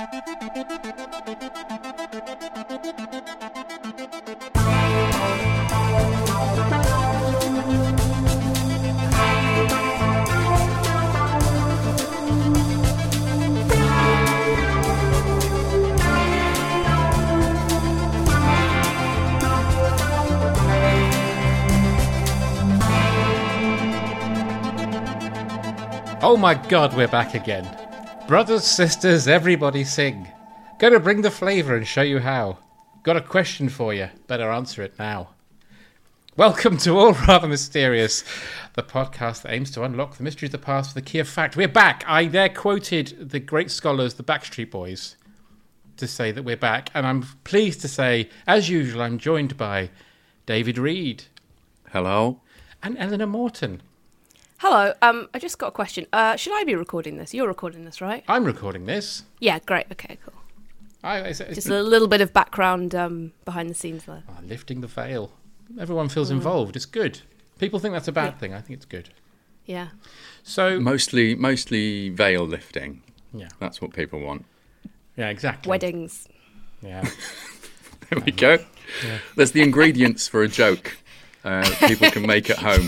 Oh my God, we're back again. Brothers, sisters, everybody sing. Gonna bring the flavour and show you how. Got a question for you. Better answer it now. Welcome to All Rather Mysterious, the podcast that aims to unlock the mysteries of the past for the key of fact. We're back. I there quoted the great scholars, the Backstreet Boys, to say that we're back. And I'm pleased to say, as usual, I'm joined by David Reed. Hello. And Eleanor Morton. Hello, I just got a question. Should I be recording this? You're recording this, right? I'm recording this. Yeah, great. Okay, cool. It's Just a little bit of background behind the scenes there. lifting the veil. Everyone feels involved. It's good. People think that's a bad thing. I think it's good. Yeah. So Mostly veil lifting. Yeah. That's what people want. Yeah, exactly. Weddings. Yeah. There we go. Yeah. There's the ingredients for a joke people can make at home.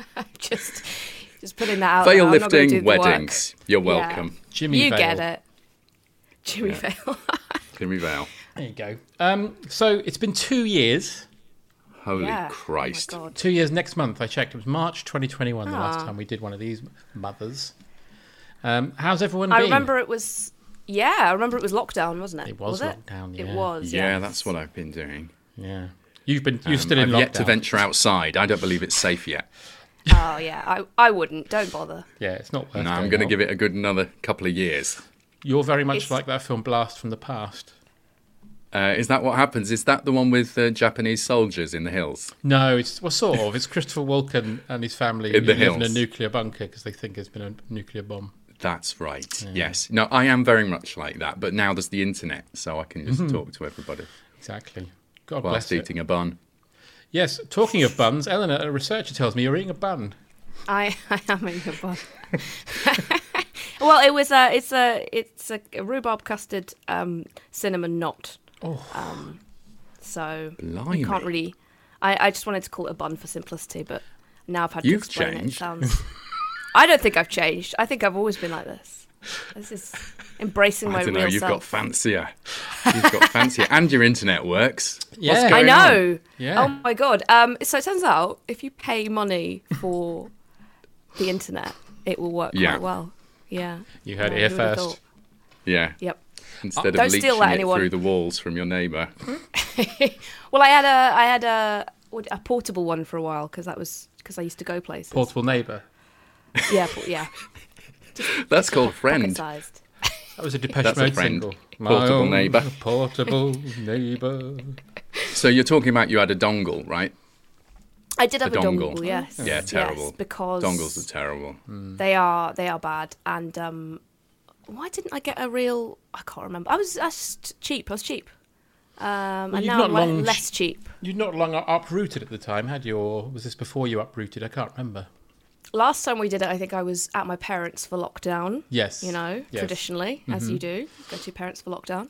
Just putting that out Veil there. I'm not gonna do lifting, the work. weddings. You're Yeah. welcome. Jimmy You Veil. get it. Jimmy Veil. Jimmy Veil. There you go. So it's been 2 years. Holy Yeah. Christ. Oh my God. 2 years next month. I checked. It was March 2021 the last Ah. time we did one of these mothers. How's everyone been? I remember it was lockdown, wasn't it? It was lockdown, yeah. It was, Yeah, that's what I've been doing. Yeah. You're still in I've lockdown. yet to venture outside. I don't believe it's safe yet. Oh, yeah. I wouldn't. Don't bother. Yeah, it's not worth No, I'm going going to out. give it a good another couple of years. You're very much It's- like that film Blast from the Past. Is that what happens? Is that the one with Japanese soldiers in the hills? No, it's sort of. It's Christopher Walken and his family In the live in a hills. nuclear bunker because they think there's been a nuclear bomb. That's right. Yes. No, I am very much like that. But now there's the internet, so I can just talk to everybody Exactly. God whilst bless it. eating a bun. Yes, talking of buns, Eleanor, a researcher tells me you're eating a bun. I am in a bun. Well, it's a rhubarb custard cinnamon knot. Oh. So Blimey. you can't really. I just wanted to call it a bun for simplicity, but now I've had to You've explain it. It changed. sounds. I don't think I've changed. I think I've always been like this. This is embracing my I don't real know, you've got self. fancier. You've got fancier. And your internet works. Yeah. What's I going on? know. Yeah. Oh my god. So it turns out if you pay money for the internet, it will work Yeah. quite well. Yeah. You heard it Yeah, here who would've first. thought? Yeah. Yep. Instead of Don't steal leeching that, it anyone. through the walls from your neighbour. Well, I had a portable one for a while because I used to go places. Portable neighbour. Yeah, yeah. That's called friend. Pocket-sized. That was a Depeche That's a Mode friend. single. Portable My own neighbour. Portable neighbour. So you're talking about you had a dongle, right? I did have A a dongle. dongle, yes. Yeah, terrible. Yes, because Dongles are terrible. they are bad. And why didn't I get a real? I can't remember. I was just cheap. I was cheap. And you've now not I'm long less cheap. You'd not long uprooted at the time, had you? Or was this before you uprooted? I can't remember. Last time we did it, I think I was at my parents' for lockdown. Yes. You know, Yes. traditionally, as Mm-hmm. you do, go to your parents for lockdown.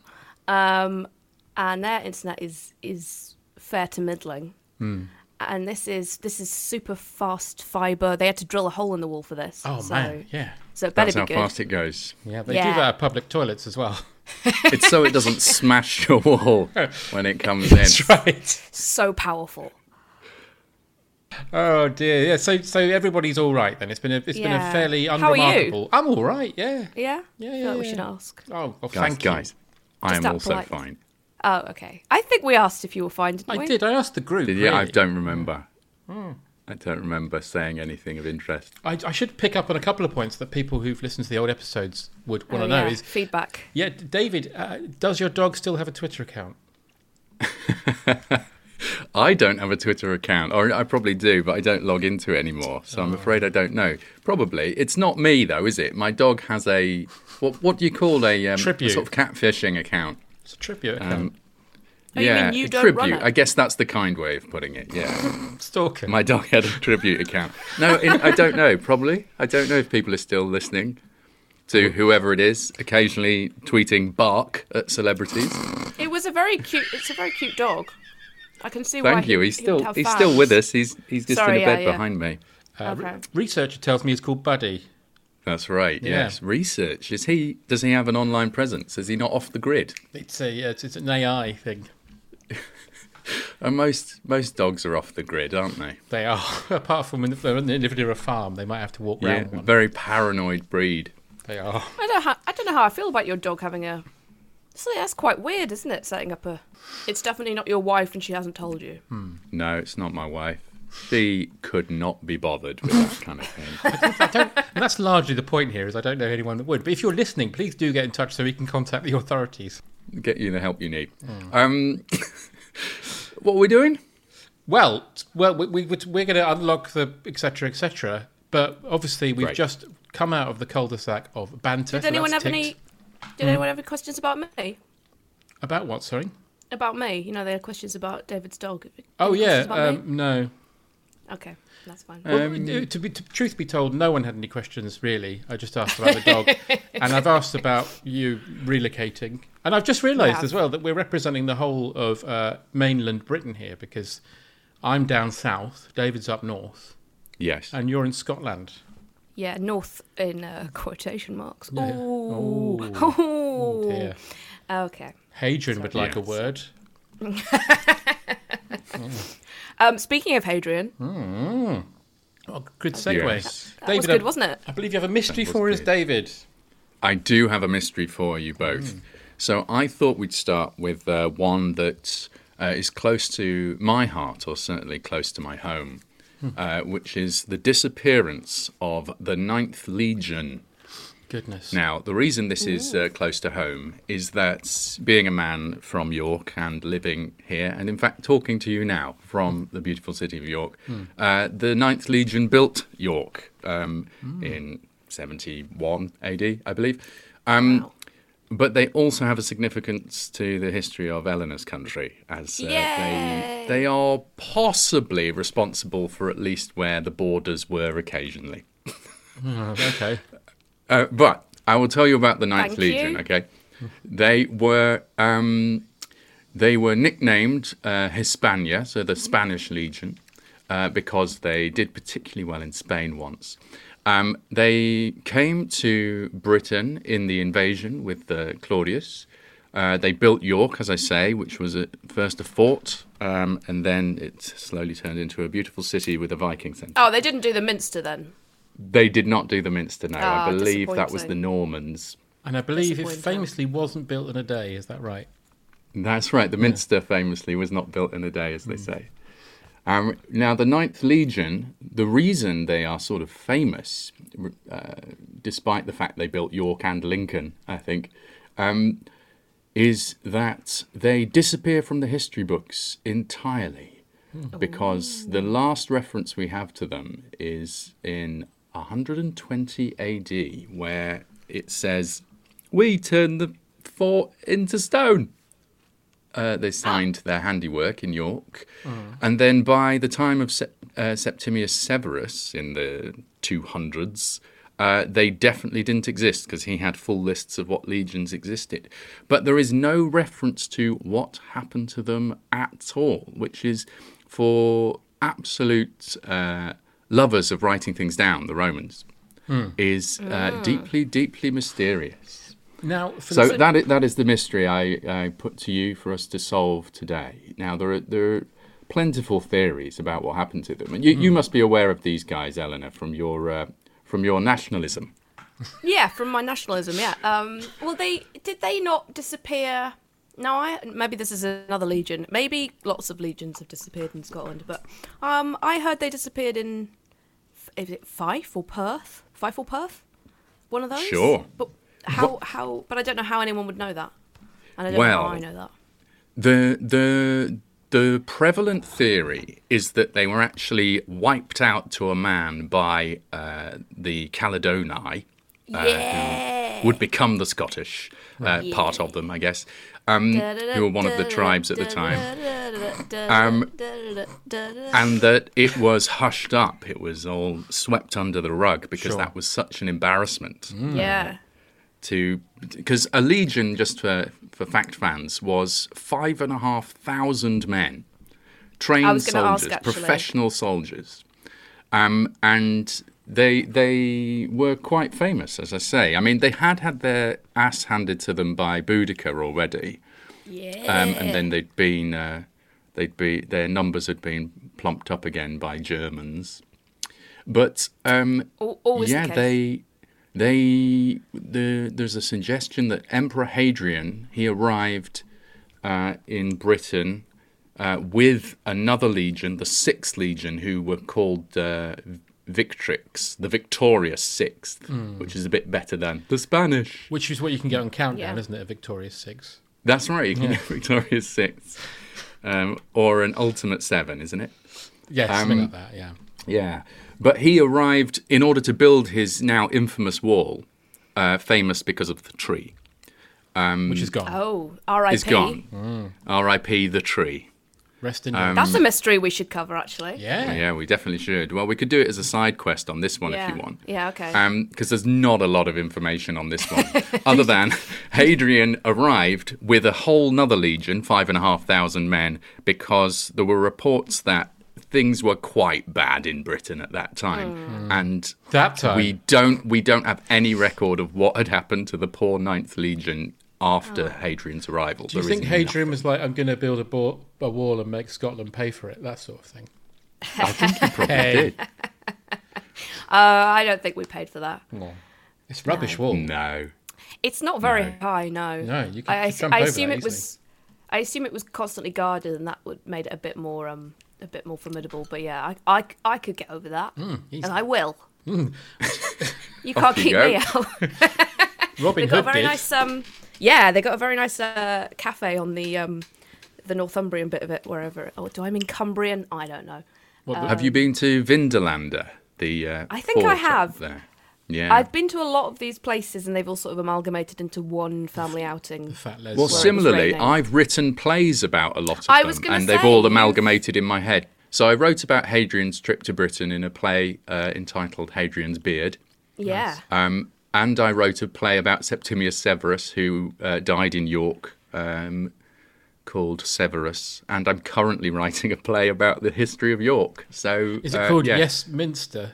And their internet is fair to middling. And this is super fast fibre. They had to drill a hole in the wall for this. Oh, so, man. Yeah. So it better That's be how good. fast it goes. Yeah, they do Yeah. that at public toilets as well. It's so it doesn't smash your wall when it comes in. That's right. So powerful. Oh dear. Yeah. So everybody's all right then. It's been a Yeah. fairly How are you? unremarkable. I'm all right. Yeah. Yeah? Yeah, I feel yeah, like we yeah. should ask. Oh, well, Guys, thank you. guys, I Just am out also polite. fine. Oh, okay. I think we asked if you were fine, didn't we? I did. I asked the group. Yeah, I really. don't remember. Hmm. I don't remember saying anything of interest. I should pick up on a couple of points that people who've listened to the old episodes would want to Oh, know. yeah. Is Feedback. yeah, David, does your dog still have a Twitter account? I don't have a Twitter account, or I probably do, but I don't log into it anymore. So I'm afraid I don't know. Probably. It's not me, though, is it? My dog has a, what do you call a Tribute. sort of catfishing account? It's a tribute account. Oh, you yeah, mean you a don't tribute. run it? I guess that's the kind way of putting it, yeah. Stalker. My dog had a tribute account. No, I don't know, probably. I don't know if people are still listening. to whoever it is, occasionally tweeting bark at celebrities. It's a very cute dog. I can see why. Thank you. He's he would still have he's fans. still with us. He's just Sorry, in a bed yeah. behind me. Okay. Researcher tells me it's called Buddy. That's right. Yeah. Yes. Research. Does he have an online presence? Is he not off the grid? It's an AI thing. And most dogs are off the grid, aren't they? They are. Apart from when they're living near a farm, they might have to walk Yeah. around one. Very paranoid breed. They are. I don't know how I feel about your dog having a. So that's quite weird, isn't it? Setting up a. It's definitely not your wife, and she hasn't told you. No, it's not my wife. She could not be bothered with that kind of thing. And that's largely the point here, is I don't know anyone that would. But if you're listening, please do get in touch so we can contact the authorities. Get you the help you need. What are we doing? Well, we're going to unlock the etc. etc. But obviously, we've Great. just come out of the cul-de-sac of banter. Did so anyone that's have ticked. Did anyone have any questions about me? About what? Sorry. About me? You know, they had questions about David's dog. Oh Any questions yeah. about me? No. Okay, that's fine. Well, truth be told, no one had any questions really. I just asked about the dog, and I've asked about you relocating, and I've just realised Yeah. as well that we're representing the whole of mainland Britain here, because I'm down south, David's up north, Yes. and you're in Scotland. Yeah, north in quotation marks. Yeah. Ooh. Oh. Ooh. Dear. Okay. Hadrian would like a Yes. word. Speaking of Hadrian, Oh, good segue. Yes. that was good, wasn't it? I believe you have a mystery That was for us, good. David. I do have a mystery for you both. So I thought we'd start with one that is close to my heart, or certainly close to my home, which is the disappearance of the 9th Legion. Goodness. Now, the reason this is close to home is that being a man from York and living here, and in fact talking to you now from the beautiful city of York, the 9th Legion built York in 71 AD, I believe. Wow. But they also have a significance to the history of Eleanor's country, as Yay! they are possibly responsible for at least where the borders were occasionally. Oh, okay. But I will tell you about the 9th Thank Legion, you. okay? They were nicknamed Hispania, so the Spanish Legion, because they did particularly well in Spain once. They came to Britain in the invasion with Claudius. They built York, as I say, which was at first a fort, and then it slowly turned into a beautiful city with a Viking centre. Oh, they didn't do the Minster then. They did not do the Minster, no. Ah, I believe that was disappointing. the Normans. And I believe it Disappointing. famously wasn't built in a day. Is that right? That's right. The Minster famously was not built in a day, as they say. Now, the 9th Legion, the reason they are sort of famous, despite the fact they built York and Lincoln, I think, is that they disappear from the history books entirely. Because the last reference we have to them is in 120 AD, where it says, "We turned the fort into stone." They signed their handiwork in York. And then by the time of Septimius Severus in the 200s, they definitely didn't exist because he had full lists of what legions existed. But there is no reference to what happened to them at all, which is for absolute lovers of writing things down, the Romans, is deeply, deeply mysterious. Now, for So the- that is the mystery I put to you for us to solve today. Now, there are plentiful theories about what happened to them. And you must be aware of these guys, Eleanor, from your nationalism. Yeah, from my nationalism. Yeah. Well, did they not disappear? No, maybe this is another legion. Maybe lots of legions have disappeared in Scotland, but I heard they disappeared in is it Fife or Perth? Fife or Perth? One of those. Sure. But how? But I don't know how anyone would know that, and I don't know Well, how I know that. The prevalent theory is that they were actually wiped out to a man by the Caledonii, Yeah. who would become the Scottish part of them, I guess, who were one of the tribes at the time. And that it was hushed up. It was all swept under the rug because Sure. that was such an embarrassment. Yeah. because a legion, just for fact fans, was 5,500 men, I trained was gonna ask, soldiers, actually. professional soldiers, and they were quite famous, as I say. I mean, they had their ass handed to them by Boudica already, Yeah. and then their numbers had been plumped up again by Germans, but Always yeah, the case. there's a suggestion that Emperor Hadrian, he arrived in Britain with another legion, the Sixth Legion, who were called Victrix, the Victorious Sixth, which is a bit better than the Spanish. Which is what you can get on Countdown, Yeah. isn't it? A Victorious 6. That's right, you can get Victorious Sixth, or an Ultimate Seven, isn't it? Yes, something like that, yeah. Yeah, but he arrived in order to build his now infamous wall, famous because of the tree. Which is gone. Oh, R.I.P. Is gone. R.I.P. the tree. Rest in That's a mystery we should cover, actually. Yeah. Yeah, we definitely should. Well, we could do it as a side quest on this one Yeah. if you want. Yeah, okay. Because there's not a lot of information on this one, other than Hadrian arrived with a whole nother legion, 5,500 men, because there were reports that things were quite bad in Britain at that time, and That time. we don't have any record of what had happened to the poor Ninth Legion after Hadrian's arrival. Do you think Hadrian was like, I'm going to build a wall and make Scotland pay for it? That sort of thing. I think he probably Hey. did. I don't think we paid for that. No. It's rubbish wall. No. It's not very high, no. No, you can I jump over assume that it was. I assume it was constantly guarded, and that would made it a bit more formidable. But yeah, I could get over that, easy. and I will. You Off can't you keep go. me out. Robin They've got a Hood very did. nice yeah, they got a very nice cafe on the Northumbrian bit of it, wherever. Oh, do I mean Cumbrian? I don't know. Have you been to Vindolanda? The I think I fort up have. there. Yeah. I've been to a lot of these places, and they've all sort of amalgamated into one family outing. Fat Les. Well, Where it was similarly, raining. I've written plays about a lot of I them, was gonna and they've say, all you've- amalgamated in my head. So I wrote about Hadrian's trip to Britain in a play entitled Hadrian's Beard, Yeah. and I wrote a play about Septimius Severus, who died in York, called Severus, and I'm currently writing a play about the history of York. So Is it called yeah. Yes Minster?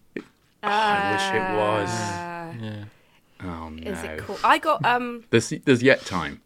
I wish it was. Yeah. Oh no. Is it cool? I got There's yet time.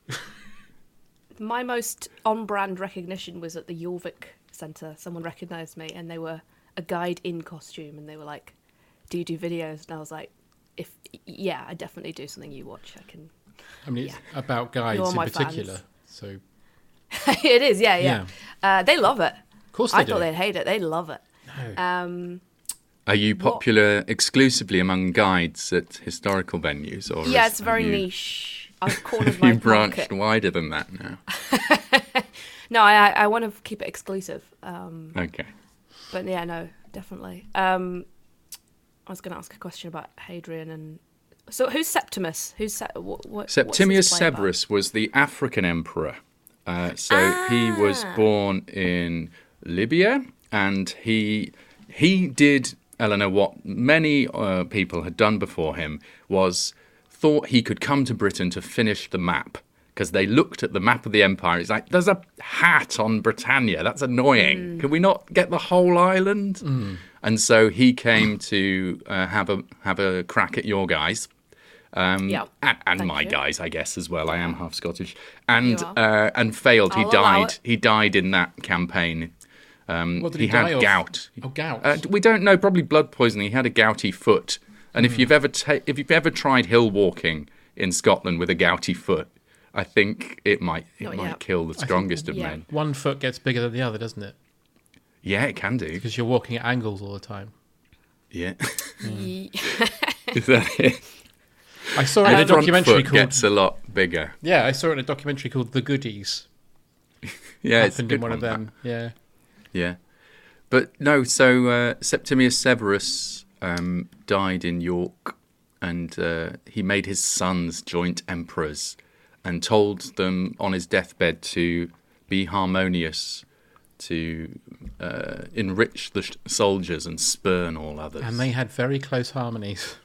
my most on-brand recognition was at the Jorvik Centre. Someone recognised me, and they were a guide in costume, and they were like, "Do you do videos?" And I was like, "Yeah, I definitely do something you watch. I can." I mean, it's about guides You're in my particular. fans. So, It is, yeah. They love it. of course I they thought do. they'd hate it. They love it. No. Are you popular exclusively among guides at historical venues, or Yeah, is- it's very have you, niche. I've cornered my You branched market. wider than that now. No, I want to keep it exclusive. Okay. But yeah, no, definitely. I was going to ask a question about Hadrian and so who's Septimus? Septimius Severus was the African emperor. So he was born in Libya, and he did, Eleanor, what many people had done before him, was thought he could come to Britain to finish the map. Because they looked at the map of the empire, it's like, there's a hat on Britannia, that's annoying. Can we not get the whole island? And so he came to have a crack at your guys. Yeah. And Thank my you. guys, I guess, as well. I am half Scottish, and You and failed. I'll allow it. He died in that campaign. What did He he die had of? gout. Oh, gout. We don't know. Probably blood poisoning. He had a gouty foot. And if you've ever tried hill walking in Scotland with a gouty foot, I think it might Not yet. kill the strongest of yeah. men. One foot gets bigger than the other, doesn't it? Yeah, it can do. Because you're walking at angles all the time. Yeah, Ye- is that it? I saw it in a The front documentary foot called. gets a lot bigger. Yeah, I saw it in a documentary called The Goodies. Yeah, it's a Happened good in one of that. them. Yeah. Yeah. But no, so Septimius Severus died in York, and he made his sons joint emperors and told them on his deathbed to be harmonious, to enrich the soldiers and spurn all others. And they had very close harmonies.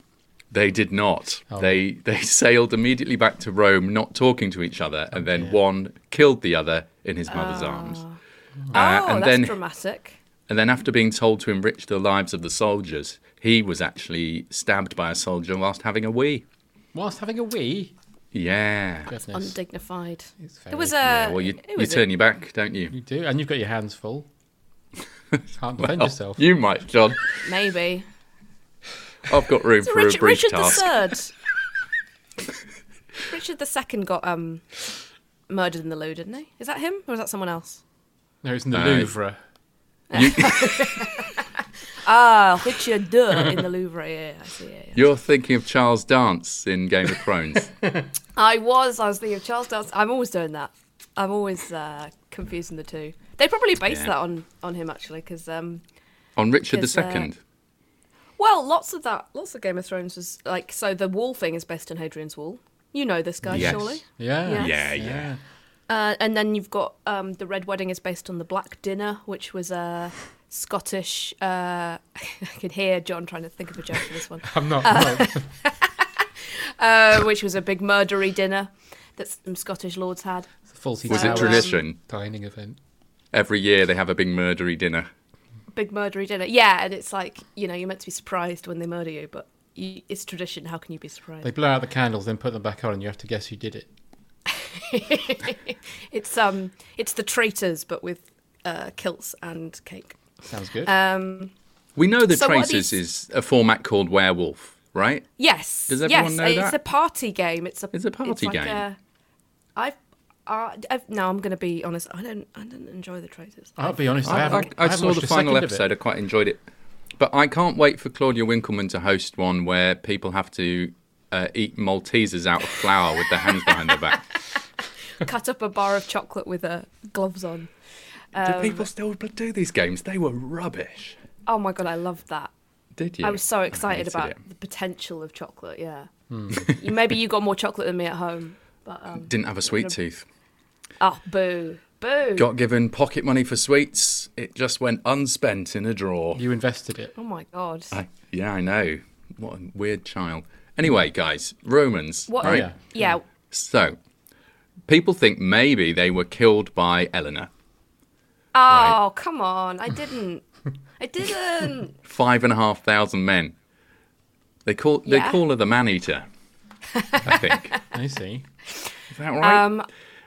They did not. Oh. They sailed immediately back to Rome, not talking to each other, and then dear. one killed the other in his mother's arms. Oh, and that's then dramatic. and then after being told to enrich the lives of the soldiers, he was actually stabbed by a soldier whilst having a wee. Whilst having a wee. Yeah. Goodness. Undignified. It's It was Yeah, well, you turn your back, don't you? You do, and you've got your hands full. Can't defend yourself. You might, John. maybe. I've got room So for a brief Richard task. III. Richard II got murdered in the Louvre, didn't he? Is that him or is that someone else? No, it's in the Louvre. You, Richard II in the Louvre. Yeah, I see. Yeah. you're thinking of Charles Dance in Game of Thrones. I was thinking of Charles Dance. I'm always doing that. I'm always confusing the two. They probably based Yeah. that on him actually, because On Richard Because, II. well, lots of Game of Thrones was like, so the wall thing is based on Hadrian's Wall. You know this guy, Yes. surely. Yeah. Yes. Yeah. And then you've got the Red Wedding is based on the Black Dinner, which was a Scottish. I can hear John trying to think of a joke for this one. I'm not. Which was a big murdery dinner that some Scottish lords had. It's a faulty Was So, it tradition? dining event. Every year they have a big murdery dinner. Big murdery dinner, yeah, and it's like, you're meant to be surprised when they murder you, but it's tradition. How can you be surprised? They blow out the candles, then put them back on, and you have to guess who did it. It's the traitors, but with kilts and cake. Sounds good. We know the So what are Traitors these- is a format called Werewolf, right? Yes. Does everyone yes, know it's that? a party game. It's a party like game. No, I'm going to be honest. I don't enjoy the traitors. I'll be honest. I I haven't saw watched the a final second of episode. I quite enjoyed it. But I can't wait for Claudia Winkleman to host one where people have to eat Maltesers out of flour with their hands behind their back. Cut up a bar of chocolate with gloves on. Do people still do these games? They were rubbish. Oh my god, I loved that. Did you? I was so excited hated about it. the potential of chocolate. Yeah. Maybe you got more chocolate than me at home, but Didn't have a sweet tooth. oh boo, boo. Got given pocket money for sweets. It just went unspent in a drawer. You invested it. Oh my god. Yeah, I know. What a weird child. Anyway, guys, Romans. What? Right? yeah. Yeah. So, people think maybe they were killed by Eleanor. Oh Right. come on! I didn't. I didn't. 5,500 men. They call Yeah. her the man-eater, I think. I see. Is that right?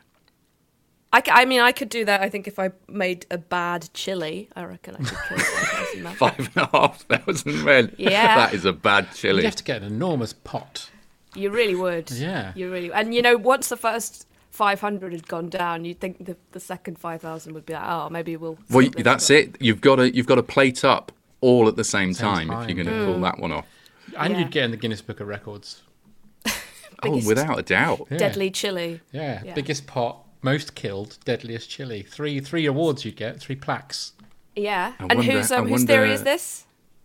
I mean, I could do that. I think if I made a bad chili, I reckon I could kill 5,000 men. 5,500 men. Yeah. That is a bad You'd chili. have to get an enormous pot. You really would. Yeah. You really. And once the first 500 had gone down, you'd think the second 5,000 would be like, oh, maybe we'll. Well, skip this, that's but- it. You've got to plate up all at the same Same time time. if you're going to pull that one off. And Yeah. you'd get in the Guinness Book of Records. Biggest- Oh, without a doubt. Yeah. Deadly chili. Yeah. Yeah. Biggest pot, most killed, deadliest chili. Three awards you'd get, 3 plaques. Yeah. I And wonder- whose I whose theory wonder- is this?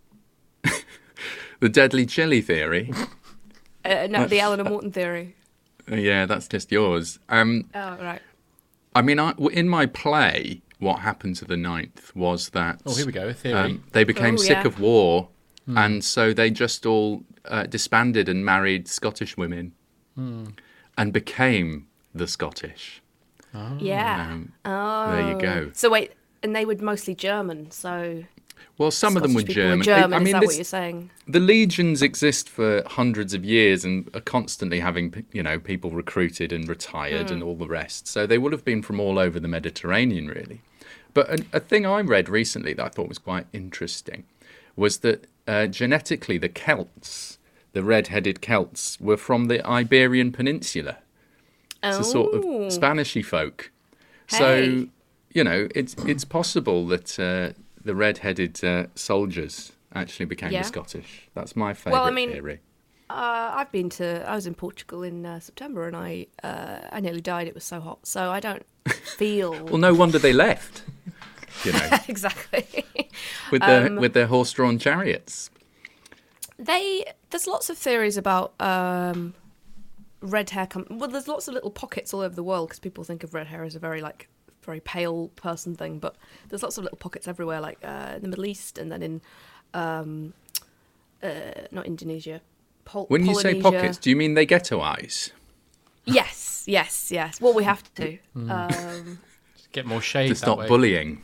The deadly chili theory. No, the Eleanor Morton theory. Yeah, that's just yours. Oh, right. I mean, in my play, what happened to the Ninth was that Oh, here we go, a theory. they became Oh, sick yeah. of war, and so they just all disbanded and married Scottish women, and became the Scottish. Yeah. Oh. There you go. So wait, and they were mostly German, so Well, some of them were Scottish people German. German. I Is mean, that this- what you're saying? the legions exist for hundreds of years and are constantly having, people recruited and retired and all the rest. So they would have been from all over the Mediterranean, really. But a thing I read recently that I thought was quite interesting was that genetically the Celts, the red-headed Celts, were from the Iberian Peninsula. It's a sort of Spanishy folk. Hey. So, it's possible that the red-headed soldiers actually became Yeah. the Scottish. That's my favourite theory. I was in Portugal in September, and I nearly died. It was so hot, so I don't feel Well, no wonder they left. exactly. with their horse-drawn chariots. There's lots of theories about red hair. Well, there's lots of little pockets all over the world because people think of red hair as a very pale person thing, but there's lots of little pockets everywhere, like in the Middle East, and then in not Indonesia, When you say Polynesia. pockets, do you mean they ghettoise? Yes. Well, we have to. Get more shade To that stop way. bullying?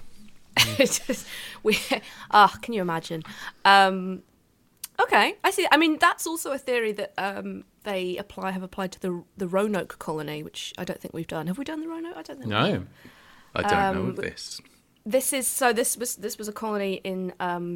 Can you imagine? Okay, I see. I mean, that's also a theory that they have applied to the Roanoke colony, which I don't think we've done. Have we done the Roanoke? I don't think. No. I don't know of this. This was a colony in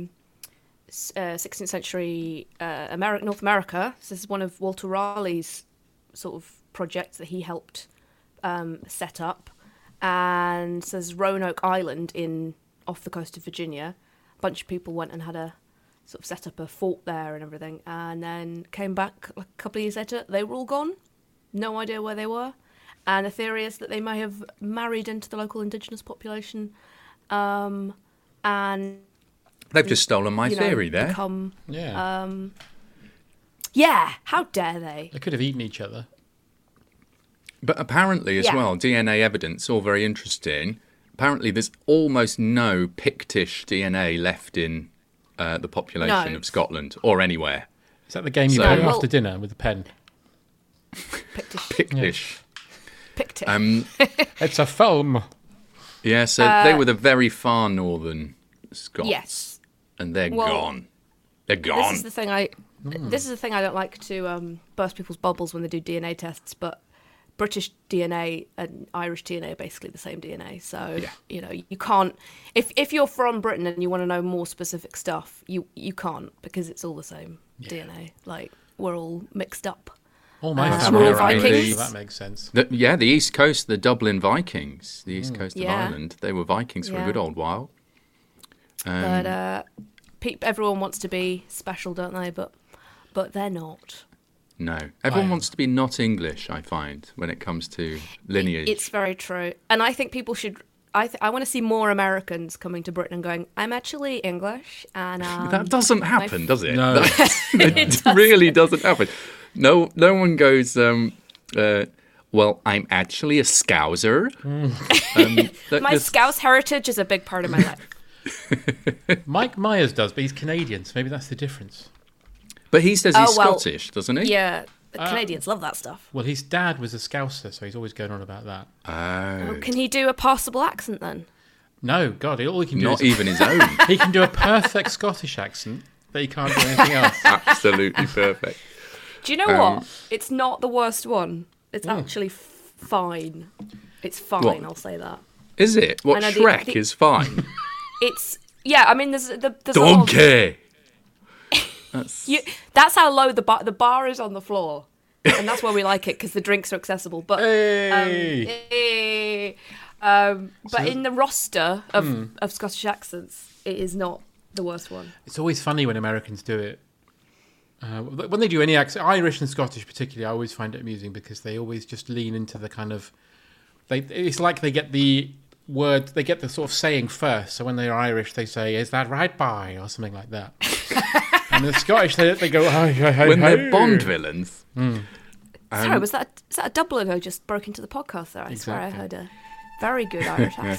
16th century North America. So this is one of Walter Raleigh's sort of projects that he helped set up. And so there's Roanoke Island off the coast of Virginia. A bunch of people went and had a sort of set up a fort there and everything, and then came back like a couple of years later. They were all gone. No idea where they were. And the theory is that they may have married into the local indigenous population, and They've just stolen my theory there. Become, Yeah. yeah, how dare they? They could have eaten each other. But apparently as Yeah. well, DNA evidence, all very interesting. Apparently there's almost no Pictish DNA left in the population No. of Scotland or anywhere. Is that the game you So- play Well- after dinner with a pen? Pictish. Pictic. It's a film. Yeah, so they were the very far northern Scots. Yes. And they're Well, gone. They're This gone. is the thing I don't like to burst people's bubbles when they do DNA tests, but British DNA and Irish DNA are basically the same DNA. So, Yeah. you can't... If you're from Britain and you want to know more specific stuff, you can't, because it's all the same DNA. Like, we're all mixed up. All my Small family are Irish, Vikings. so that makes sense. The East Coast, the Dublin Vikings, the East Coast of Yeah. Ireland, they were Vikings for a Yeah. good old while. But everyone wants to be special, don't they? But they're not. No. Everyone Wow. wants to be not English, I find, when it comes to lineage. It's very true. And I think people should... I want to see more Americans coming to Britain and going, I'm actually English, and... That doesn't happen, does it? No. It really doesn't happen. No one goes, well, I'm actually a Scouser. My Scouse heritage is a big part of my life. Mike Myers does, but he's Canadian, so maybe that's the difference. But he says he's Oh, well, Scottish, doesn't he? Yeah, the Canadians love that stuff. Well, his dad was a Scouser, so he's always going on about that. Oh. Can he do a passable accent then? No, God, all he can do Not is... even his own. He can do a perfect Scottish accent, but he can't do anything else. Absolutely perfect. Do you know what? It's not the worst one. It's actually fine. It's fine, What? I'll say that. Is it? What, I know Shrek is fine? It's... Yeah, I mean, there's a lot of... Donkey! That's how low the bar is on the floor. And that's why we like it, because the drinks are accessible. But Hey! but in the roster of Scottish accents, it is not the worst one. It's always funny when Americans do it. When they do any accent, Irish and Scottish particularly, I always find it amusing because they always just lean into the kind of... It's like they get the word, they get the sort of saying first. So when they're Irish, they say, "Is that right, boy?" or something like that. And the Scottish, they go, "Hi." When they're Bond villains. Sorry, is that a Dubliner who just broke into the podcast there? I swear I Exactly. heard a very good Irish accent.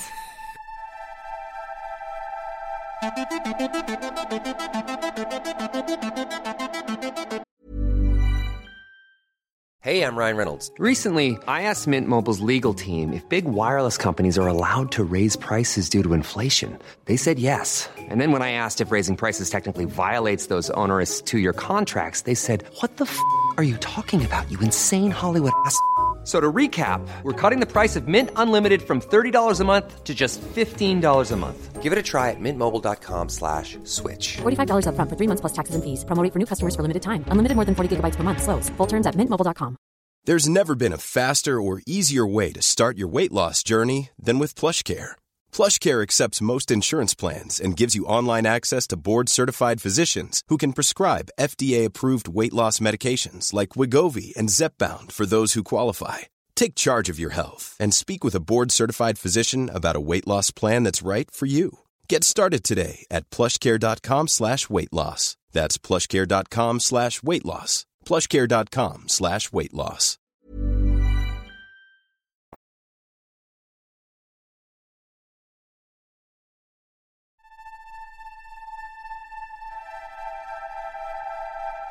Hey, I'm Ryan Reynolds. Recently, I asked Mint Mobile's legal team if big wireless companies are allowed to raise prices due to inflation. They said yes. And then when I asked if raising prices technically violates those onerous two-year contracts, they said, "What the f*** are you talking about, you insane Hollywood ass?" So to recap, we're cutting the price of Mint Unlimited from $30 a month to just $15 a month. Give it a try at mintmobile.com/switch. $45 up front for 3 months plus taxes and fees. Promo rate for new customers for limited time. Unlimited more than 40 gigabytes per month. Slows full terms at mintmobile.com. There's never been a faster or easier way to start your weight loss journey than with PlushCare. PlushCare accepts most insurance plans and gives you online access to board-certified physicians who can prescribe FDA-approved weight loss medications like Wegovy and Zepbound for those who qualify. Take charge of your health and speak with a board-certified physician about a weight loss plan that's right for you. Get started today at plushcare.com/weight loss. That's plushcare.com/weight loss. plushcare.com/weight loss.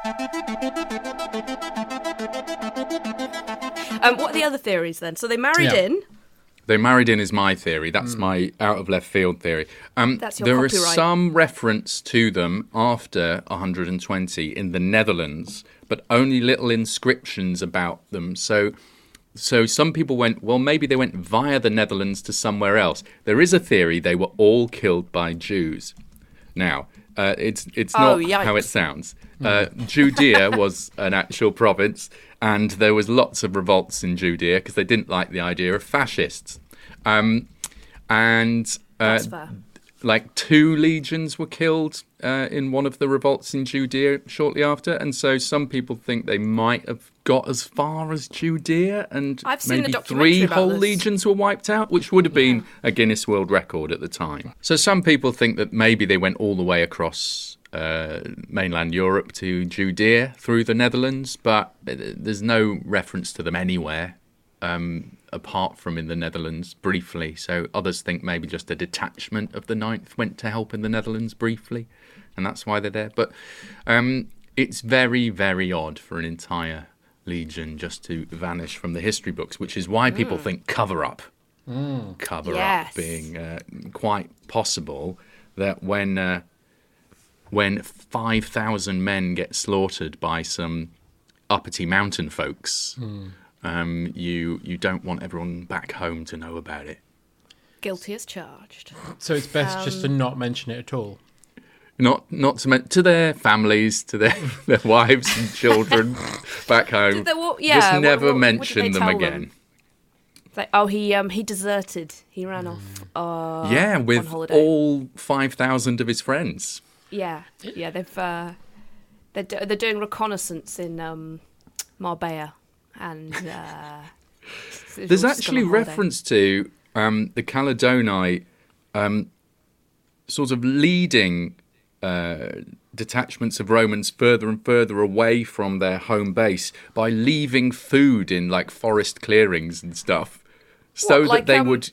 What are the other theories then? So they married Yeah. in. They married in is my theory. That's my out of left field theory. That's your there is copyright. some reference to them after 120 in the Netherlands, but only little inscriptions about them. So some people went, well, maybe they went via the Netherlands to somewhere else. There is a theory they were all killed by Jews. Now, it's not how it yikes. sounds. Judea was an actual province, and there was lots of revolts in Judea because they didn't like the idea of fascists. That's fair. Like 2 legions were killed in one of the revolts in Judea shortly after, and so some people think they might have got as far as Judea, and I've seen a maybe documentary 3 about whole this. legions were wiped out, which would have been a Guinness World Record at the time. So some people think that maybe they went all the way across mainland Europe to Judea through the Netherlands, but there's no reference to them anywhere apart from in the Netherlands briefly. So others think maybe just a detachment of the 9th went to help in the Netherlands briefly, and that's why they're there. But it's very, very odd for an entire legion just to vanish from the history books, which is why people think cover-up. Cover-up Yes. being quite possible, that when 5,000 men get slaughtered by some uppity mountain folks, you don't want everyone back home to know about it. Guilty as charged. So it's best just to not mention it at all. Not to their families, to their wives and children back home. Just never what did mention they them tell again. It's like, he deserted. He ran off. Yeah, on with holiday. all 5,000 of his friends. Yeah. They've they're doing reconnaissance in Marbella, and There's actually reference to the Caledonii sort of leading detachments of Romans further and further away from their home base by leaving food in like forest clearings and stuff, so What, like, that they would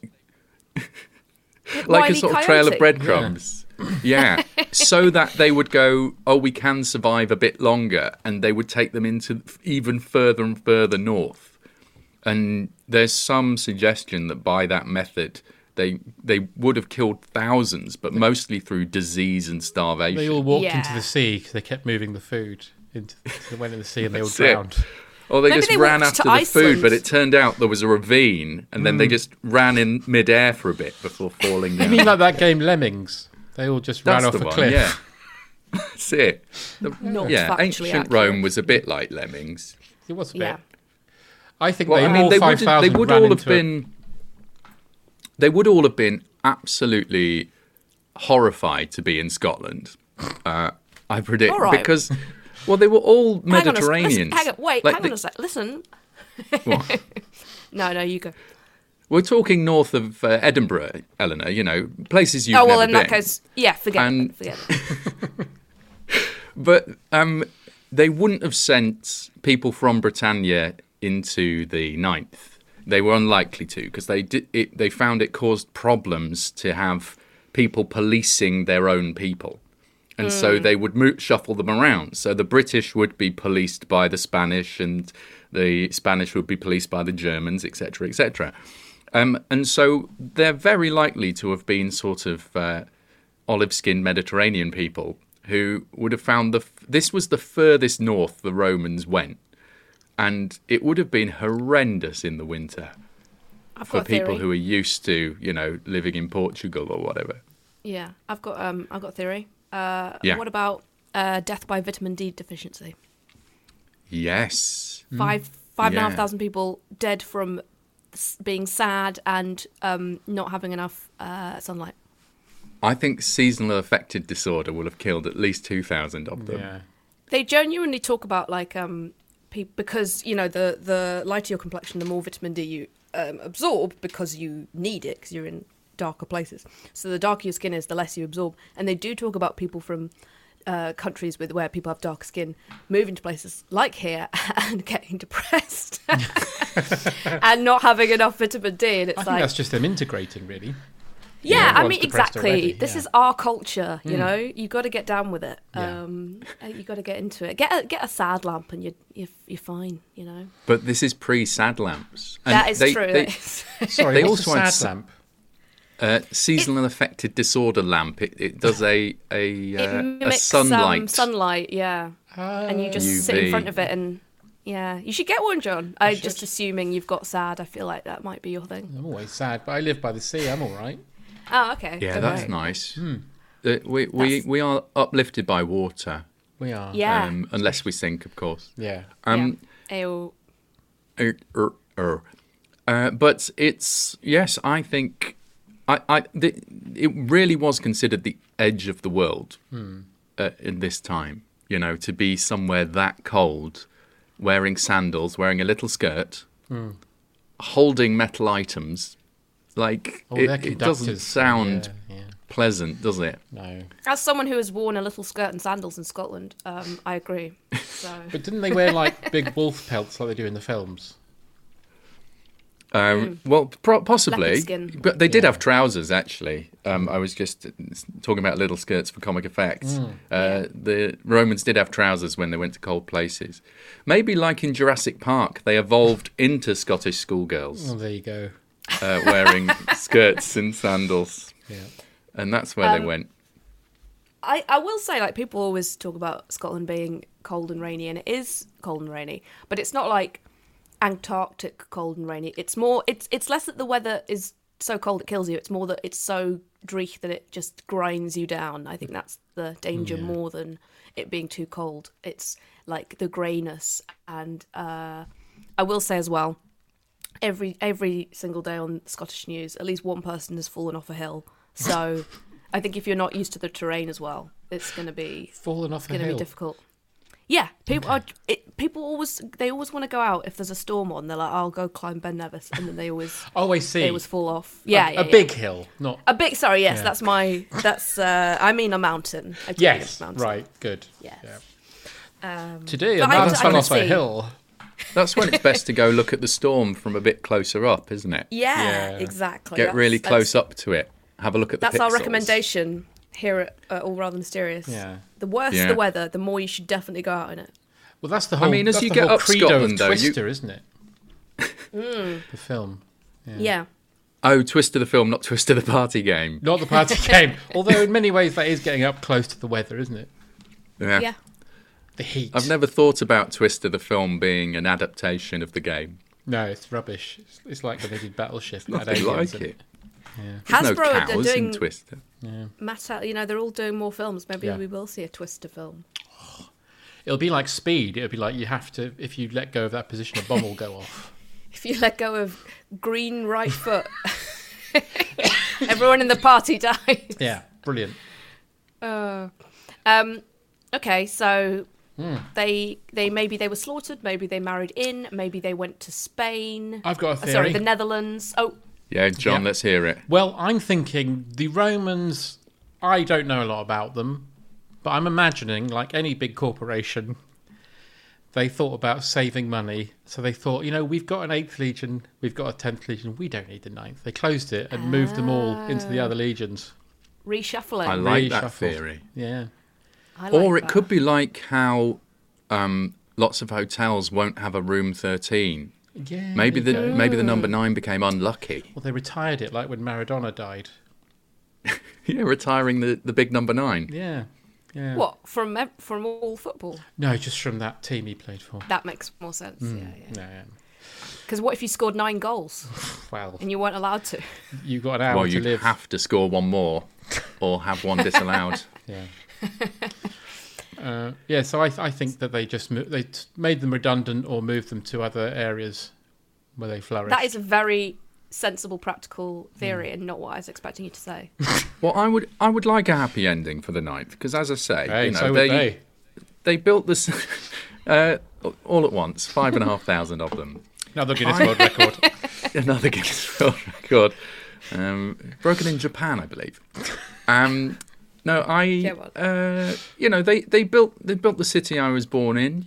like Wile a E. sort of trail of Coyote? breadcrumbs. Yeah, so that they would go, oh, we can survive a bit longer, and they would take them into even further and further north. And there's some suggestion that by that method, they would have killed thousands, but mostly through disease and starvation. They all walked Yeah. into the sea because they kept moving the food. They went in the sea and they all That's it. drowned. Or they Maybe just they ran walked after to the food, Iceland. but it turned out there was a ravine, and then they just ran in midair for a bit before falling You down. mean like that game Lemmings? They all just ran That's off the a one, cliff. yeah. That's it. Not Yeah, factually ancient accurate. Rome was a bit like lemmings. It was a bit. Yeah. I think Well, they I mean, all they 5,000 would ran all have into it. been. They would all have been absolutely horrified to be in Scotland. I predict All right. because, well, they were all Hang on a sec, Mediterraneans. Hang on, wait, Like hang on a sec. Listen. What? No, you go. We're talking north of Edinburgh, Eleanor. You know, places you've Oh well, never in that been. case, yeah, forget And- it. Forget it. But they wouldn't have sent people from Britannia into the 9th. They were unlikely to, because they found it caused problems to have people policing their own people. And so they would shuffle them around. So the British would be policed by the Spanish, and the Spanish would be policed by the Germans, etc., etc. And so they're very likely to have been sort of olive-skinned Mediterranean people who would have found this was the furthest north the Romans went. And it would have been horrendous in the winter I've for got a theory. people who are used to, living in Portugal or whatever. Yeah, I've got a theory. Yeah. What about death by vitamin D deficiency? Yes. 5,500 people dead from being sad and not having enough sunlight. I think seasonal affective disorder will have killed at least 2,000 of them. Yeah. They genuinely talk about like because the lighter your complexion, the more vitamin D you absorb because you need it because you're in darker places. So the darker your skin is, the less you absorb. And they do talk about people from countries where people have darker skin moving to places like here and getting depressed and not having enough vitamin D. And it's I think that's just them integrating, really. Yeah, I everyone's mean, depressed exactly. already, This yeah. is our culture, you know. You got to get down with it. Yeah. You got to get into it. Get a sad lamp, and you're fine, you know. But this is pre-sad lamps. And That is true. They, that is. Sorry, They what's also a had sad lamp? seasonal affected disorder lamp. It does It a mimics sunlight. sunlight, yeah. And you just sit in UV. front of it, and yeah, you should get one, John. I'm just assuming you've got sad. I feel like that might be your thing. I'm always sad, but I live by the sea. I'm all right. Oh, okay. Yeah, Okay. that's nice. We are uplifted by water, We are. Yeah. unless we sink, of course. Yeah. Yeah. Ew. But it's yes, I think it really was considered the edge of the world in this time. You know, to be somewhere that cold, wearing sandals, wearing a little skirt, holding metal items, like Oh, they're it doesn't conductors. sound Yeah. pleasant, does it? No. As someone who has worn a little skirt and sandals in Scotland, I agree. So But didn't they wear like big wolf pelts like they do in the films? Well, possibly, Leopard skin. but they did have trousers. Actually, I was just talking about little skirts for comic effects. The Romans did have trousers when they went to cold places. Maybe, like in Jurassic Park, they evolved into Scottish schoolgirls Oh, there you go. wearing skirts and sandals, Yeah. and that's where they went. I will say, like, people always talk about Scotland being cold and rainy, and it is cold and rainy, but it's not like Antarctic cold and rainy. It's more, it's less that the weather is so cold it kills you. It's more that it's so dreich that it just grinds you down. I think that's the danger more than it being too cold. It's like the greyness, and I will say as well, every single day on Scottish news, at least one person has fallen off a hill. So I think if you're not used to the terrain as well, it's going to be Falling off a going to hill. be difficult. Yeah, people always want to go out if there's a storm on. They're like, I'll go climb Ben Nevis, and then they always Oh, I see. fall off. Yeah, a big hill, not. a big. Sorry, yes, Yeah. that's I mean a mountain. A Yes, mountain. right, good. Yes. Yeah. Today, a but I man can fell off a see- hill. That's when it's best to go look at the storm from a bit closer up, isn't it? Yeah, Yeah. exactly. Get really That's- close up to it. Have a look at the That's our pixels. recommendation here at All Rather Mysterious. Yeah. The worse Yeah. the weather, the more you should definitely go out in it. Well, that's the whole. mean, as that's you the get whole up credo Scotland, of though, Twister, isn't it? The film. Yeah. Oh, Twister the film, not Twister the party game. Not the party game. Although in many ways that is getting up close to the weather, isn't it? Yeah. The heat. I've never thought about Twister the film being an adaptation of the game. No, it's rubbish. It's like when they did Battleship. It had Nothing aliens like in it. There's no Hasbro are cows doing in Twister. they're all doing more films. Maybe Yeah. we will see a Twister film. It'll be like Speed. It'll be like you have to, if you let go of that position, a bomb will go off. If you let go of green right foot, everyone in the party dies. Yeah, brilliant. Okay, so they maybe they were slaughtered, maybe they married in, maybe they went to Spain. I've got a theory. Sorry, the Netherlands. Oh, Yeah, John, Yeah. let's hear it. Well, I'm thinking the Romans, I don't know a lot about them, but I'm imagining, like any big corporation, they thought about saving money. So they thought, we've got an 8th Legion, we've got a 10th Legion, we don't need the 9th. They closed it and moved them all into the other legions. reshuffling. I like that Reshuffled. theory. Yeah. I like Or it that. could be like how lots of hotels won't have a room 13. Yeah. Maybe there you go. maybe the number 9 became unlucky. Well, they retired it like when Maradona died. Yeah, retiring the big number 9. Yeah. Yeah. What from all football? No, just from that team he played for. That makes more sense. Yeah, yeah. No, yeah. Because what if you scored 9 goals Well, and you weren't allowed to? you got an hour Well, to you'd live. have to score one more or have one disallowed. Yeah. Yeah, so I think that they just made them redundant or moved them to other areas where they flourish. That is a very sensible, practical theory, and not what I was expecting you to say. Well, I would like a happy ending for the 9th because, as I say, Hey, so would they built this all at once, 5,500 of them. Another Guinness World Record. Another Guinness World Record, broken in Japan, I believe. No, they built the city I was born in.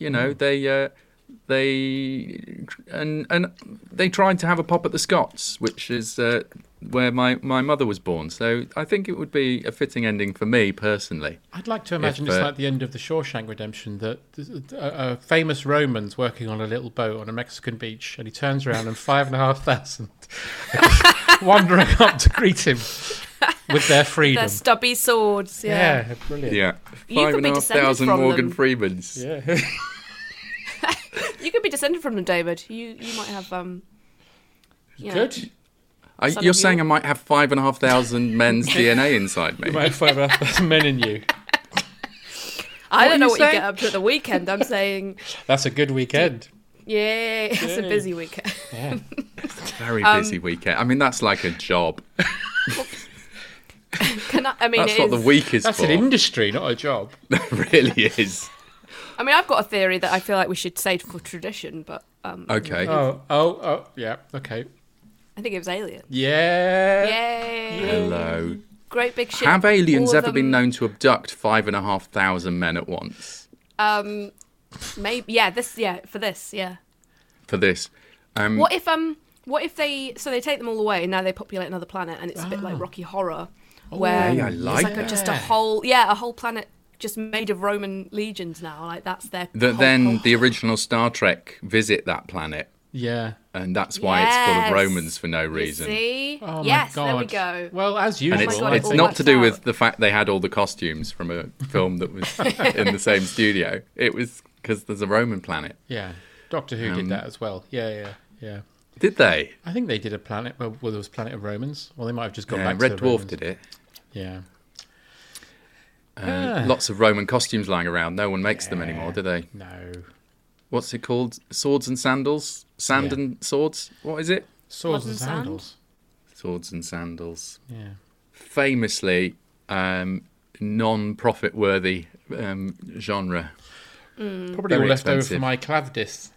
They tried to have a pop at the Scots, which is the where my mother was born. So I think it would be a fitting ending for me personally. I'd like to imagine If, it's like the end of the Shawshank Redemption, that a famous Roman's working on a little boat on a Mexican beach, and he turns around and 5,500 wandering up to greet him with their freedom. Their stubby swords. Yeah. Yeah, brilliant. Yeah, You could be descended 5,500 from Morgan them. Freemans. Yeah. You could be descended from them, David. You might have you know, Good. Son You're of saying your- I might have 5,500 men's DNA inside me? You might have 5,500 men in you. I What don't are know you what you saying? get up to at the weekend. I'm saying, That's a good weekend. yeah, it's a Yay. busy weekend. Yeah. Very busy weekend. I mean, that's like a job. I mean, That's it what the is- week is That's for. an industry, not a job. It really is. I mean, I've got a theory that I feel like we should save for tradition, but Okay. Oh, yeah, okay. I think it was Alien. Yeah. Yay! Hello. Great big ship. Have aliens all of ever been them- known to abduct 5,500 men at once? Maybe. Yeah. For this. Yeah. For this, What if they take them all away and now they populate another planet and it's a bit like Rocky Horror, where hey, I it's like like just a whole planet just made of Roman legions now. Like that's their. that then the original Star Trek visit that planet, Yeah. and that's why it's full of Yes. Romans for no You reason. see? Oh, yes, my God. there we go. Well, as And usual. it's, Oh my God, it it's all not works to do out. with the fact they had all the costumes from a film that was in the same studio. It was because there's a Roman planet. Yeah. Doctor Who did that as well. Yeah. Did they? I think they did a planet where there was Planet of Romans. Well, they might have just gone Yeah, back Red to the Dwarf Romans. did it. Yeah. Lots of Roman costumes lying around. No one makes them anymore, do they? No. What's it called? Swords and sandals? Sand Yeah. and swords? What is it? Swords Blood and and sand? sandals. Swords and sandals. Yeah. Famously non-profit worthy genre. Probably Very all left over expensive. from my Clavdis.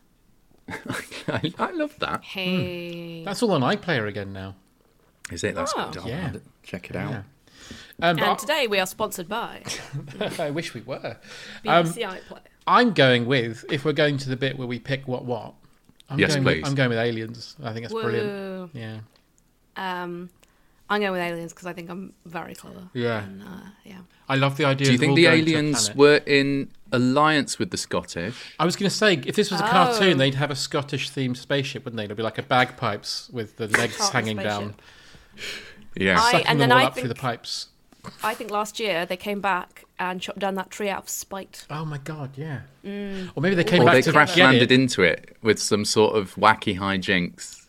I love that. Hey. That's all on iPlayer again now. Is it? That's Oh. good. Yeah. I'll check it out. Yeah. And But today we are sponsored by I wish we were. BBC iPlayer. I'm going with, if we're going to the bit where we pick what. Yes, please. I'm going with Aliens. I think that's brilliant. Woo. Yeah. I'm going with Aliens because I think I'm very clever. Yeah. And, yeah. I love the idea Do you of think all the going to a aliens planet. were in alliance with the Scottish? I was going to say, if this was a Oh. cartoon, they'd have a Scottish-themed spaceship, wouldn't they? It'd be like a bagpipes with the legs Cartoon hanging spaceship. down, Yeah. sucking and them then all I up through the think- pipes. I think last year they came back and chopped down that tree out of spite. Oh my god, yeah. Or maybe they came or back they to crash get landed it. into it with some sort of wacky hijinks.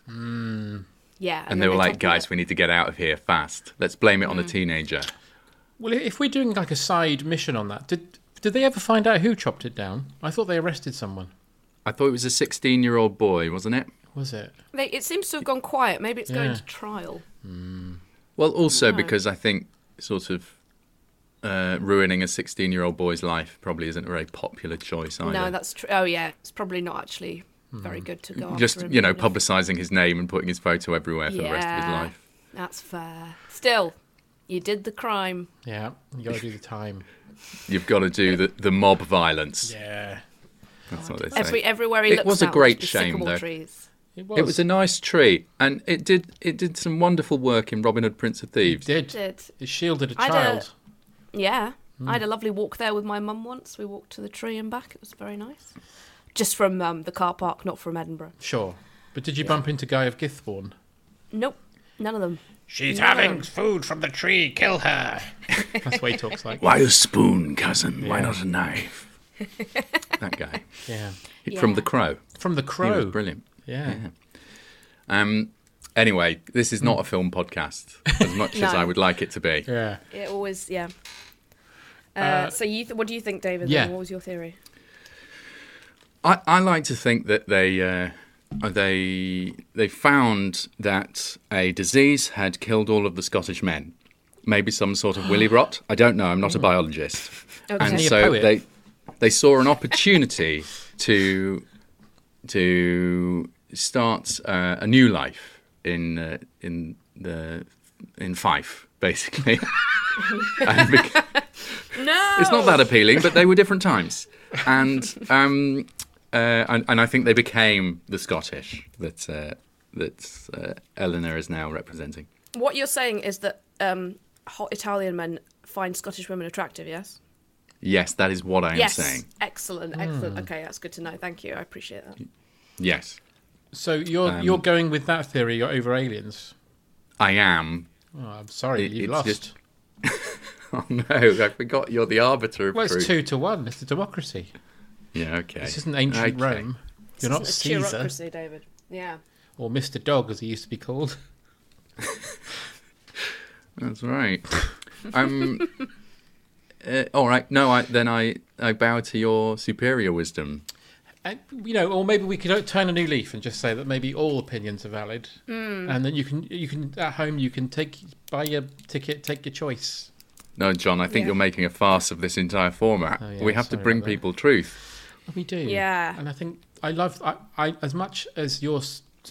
Yeah. And they were like, toppled guys, it. we need to get out of here fast. Let's blame it on a teenager. Well, if we're doing like a side mission on that, did they ever find out who chopped it down? I thought they arrested someone. I thought it was a 16-year-old boy, wasn't it? Was it? It seems to have gone quiet. Maybe it's going Yeah. to trial. Well, also because I think sort of ruining a 16-year-old boy's life probably isn't a very popular choice either. No, that's true. Oh, yeah. It's probably not actually very good to go Just, after him. you know, even if- publicising his name and putting his photo everywhere for the rest of his Yeah. life. That's fair. Still, you did the crime. Yeah, you got to do the time. You've got to do the mob violence. Yeah, That's what they say. Everywhere he It looks was a now, great just shame, sycamore though. trees. it was. It was a nice tree, and it did some wonderful work in Robin Hood, Prince of Thieves. It did. Did. It shielded a I had child. Yeah. Hmm. I had a lovely walk there with my mum once. We walked to the tree and back. It was very nice. Just from the car park, not from Edinburgh. Sure. But did you bump into Guy of Githborne? Nope. None of them. She's No. having food from the tree. Kill her. That's what he talks like. Why a spoon, cousin? Why Yeah. not a knife? That guy. Yeah. From Yeah. The Crow. From The He Crow. was brilliant. Yeah. Anyway, this is not a film podcast, as much as No. I would like it to be. Yeah. It always, yeah. So what do you think, David? yeah. What was your theory? I like to think that they found that a disease had killed all of the Scottish men. Maybe some sort of willy rot. I don't know. I'm not a biologist. Okay. And Isn't he a so poet? they saw an opportunity to start a new life in Fife, basically. And No! it's not that appealing, but they were different times, and I think they became the Scottish that Eleanor is now representing. What you're saying is that hot Italian men find Scottish women attractive, yes? Yes, that is what I am Yes. saying. Excellent, excellent. Okay, that's good to know. Thank you. I appreciate that. Yes, So you're going with that theory over aliens? I am. Oh, I'm sorry, It- you've it's lost. just- Oh no, I forgot you're the arbiter of Well, it's truth. 2-1. It's a democracy. Yeah, okay. This isn't ancient Okay. Rome. You're not This isn't a Caesar cheerocracy, David. Yeah. or Mr. Dog, as he used to be called. That's right. All right. No, I bow to your superior wisdom. And, or maybe we could turn a new leaf and just say that maybe all opinions are valid, and then you can at home you can buy your ticket, take your choice. No, John, I think Yeah. you're making a farce of this entire format. Oh, yeah, we have to sorry bring about that. people truth. We do, Yeah. And I think I as much as your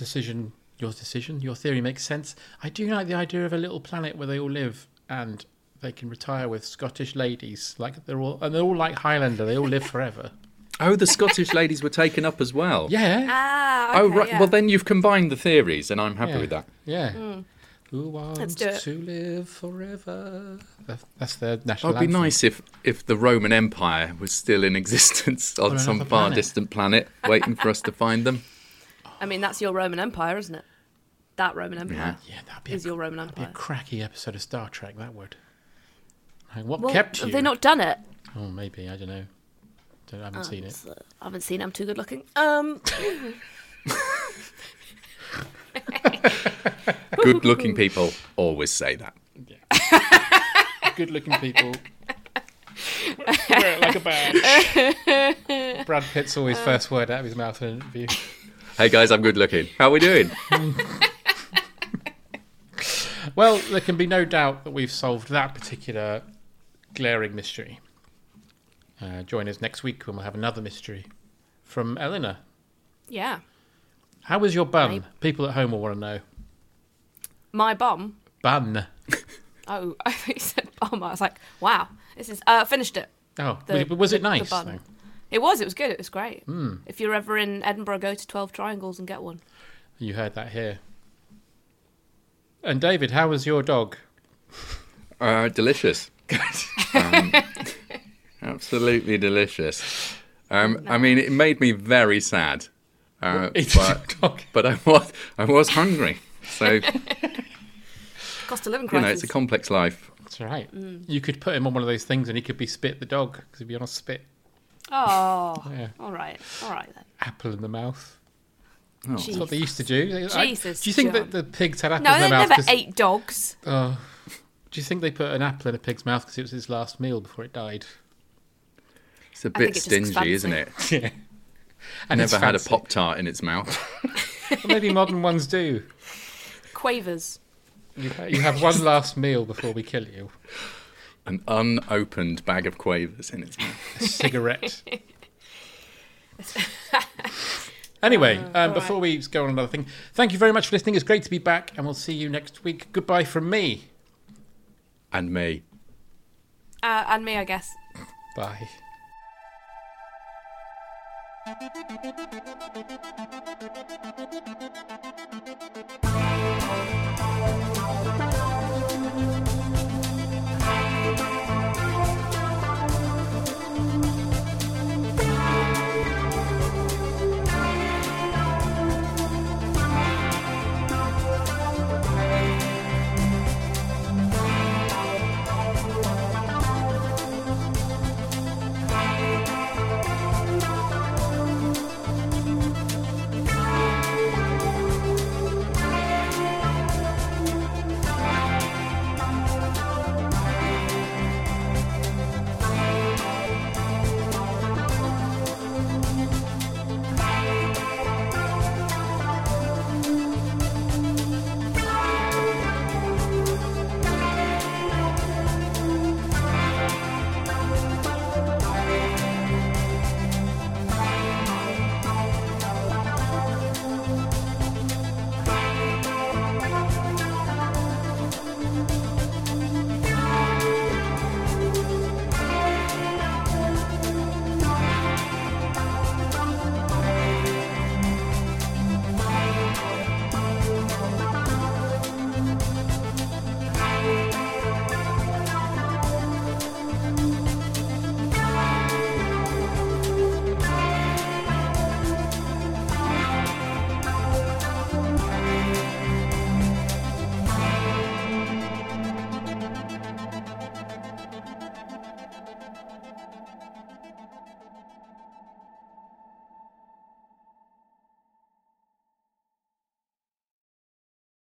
theory makes sense. I do like the idea of a little planet where they all live and they can retire with Scottish ladies, like they're all like Highlander. They all live forever. Oh, the Scottish ladies were taken up as well. Yeah. Ah, okay, Oh, right. yeah. Well, then you've combined the theories, and I'm happy with that. Yeah. Who wants do it. to live forever? That's their national It'd be anthem. nice if the Roman Empire was still in existence on some another far planet. distant planet, waiting for us to find them. I mean, that's your Roman Empire, isn't it? That Roman Empire Yeah, that'd be is your Roman that'd be a Empire. cracky episode of Star Trek. That would. Like, what Well, kept you? have they not done it? Oh, maybe I don't know. I haven't seen it. I haven't seen it. I'm too good looking. Good-looking people always say that. Good-looking people. Wear it like a badge. Brad Pitt's always first word out of his mouth in an interview. Hey guys, I'm good-looking. How are we doing? Well, there can be no doubt that we've solved that particular glaring mystery. Join us next week when we'll have another mystery from Eleanor. Yeah. How was your bun? Maybe. People at home will want to know. My bum. Bun. Oh, I think you said bum. I was like, wow. This is finished it. Oh, The- was it the nice? bun. though? It was good. It was great. If you're ever in Edinburgh, go to 12 Triangles and get one. You heard that here. And David, how was your dog? Delicious. Absolutely delicious. I mean, it made me very sad. Eating your dog. But I was hungry. So, Cost of living you know, crisis. it's a complex life. That's right. You could put him on one of those things and he could be Spit the dog because he'd be on a spit. Oh, Yeah. all right then. Apple in the mouth. Oh. That's what they used to do. Jesus, do you think John. that the pigs had apples No, in they their mouth? never 'cause- ate dogs. Oh. Do you think they put an apple in a pig's mouth because it was his last meal before it died? It's a I bit think it just looks stingy, isn't it? fancy. Yeah. And Never it's had a fancy. Pop-Tart in its mouth. Well, maybe modern ones do. Quavers. You have one last meal before we kill you. An unopened bag of quavers in its mouth. A cigarette. Anyway, before we go on another thing, thank you very much for listening. It's great to be back, and we'll see you next week. Goodbye from me. And me. And me, I guess. Bye.